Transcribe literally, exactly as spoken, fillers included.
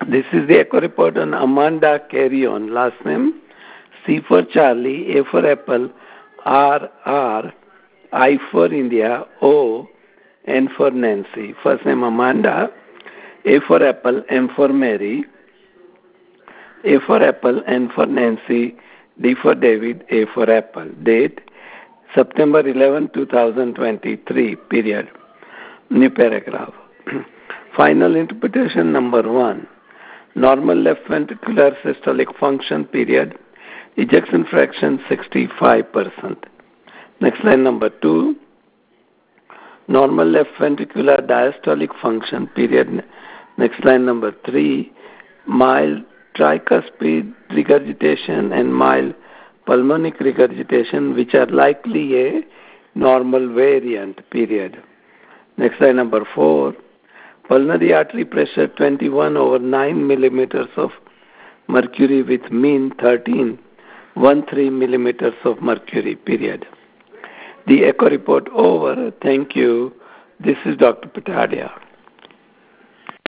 This is the echo report on Amanda Carrion. Last name C for Charlie, A for Apple, R R, I for India, O, N for Nancy. First name Amanda, A for Apple, M for Mary, A for Apple, N for Nancy, D for David, A for Apple. Date September eleventh, twenty twenty-three, period. New paragraph. Final interpretation number one. Normal left ventricular systolic function, period. Ejection fraction sixty-five percent. Next line number two. Normal left ventricular diastolic function, period. Next line number three. Mild tricuspid regurgitation and mild pulmonic regurgitation, which are likely a normal variant, period. Next line number four. Pulmonary artery pressure twenty-one over nine millimeters of mercury with mean thirteen point one three millimeters of mercury, period. The echo report over. Thank you. This is Doctor Patadia.